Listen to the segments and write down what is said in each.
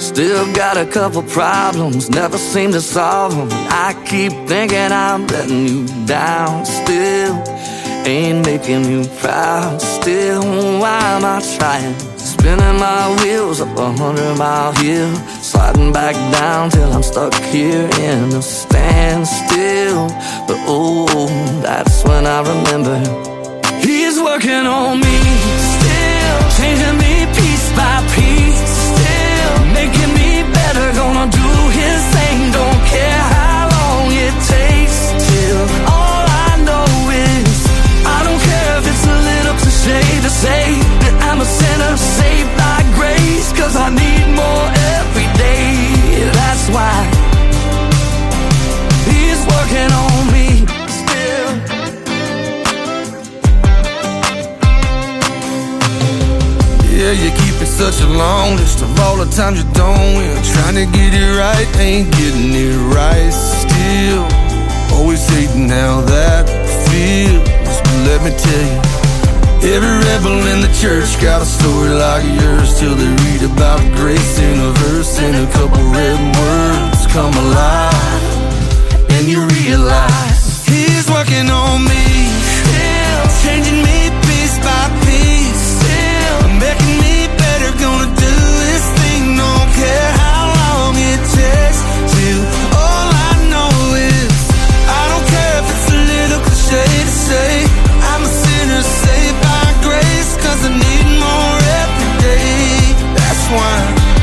Still got a couple problems, never seem to solve them. I keep thinking I'm letting you down. Still ain't making you proud. Still, why am I trying? Spinning my wheels up 100-mile hill, sliding back down till I'm stuck here in a standstill. But oh, that's when I remember he's working on me, still changing me piece by piece, still making me better, gonna do his thing. Don't care how long it takes, till all I know is I don't care if it's a little cliche to say that I'm a sinner saved by grace, 'cause I need more every day. That's why he's working on me still. Yeah, you keep it such a long list of all the times you don't win. Trying to get it right, ain't getting it right still. Always hating how that feels, but let me tell you, every rebel in the church got a story like yours, till they read about grace in a verse and a couple red words come alive, and you realize he's working on me, still changing me piece by piece, still making me better, gonna do his thing. Don't care how long it takes, till all I know is I don't care if it's a little cliche to say I'm a sinner saved by grace, 'cause I need more every day. That's why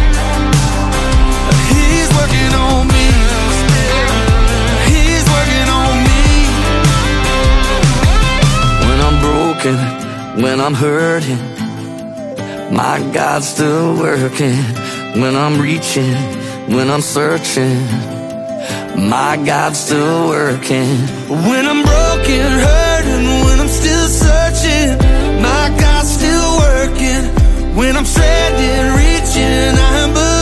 he's working on me. He's working on me. When I'm broken, when I'm hurting, my God's still working. When I'm reaching, when I'm searching, my God's still working. When I'm broken, hurting, when I'm still searching, my God's still working. When I'm stranded, reaching, I'm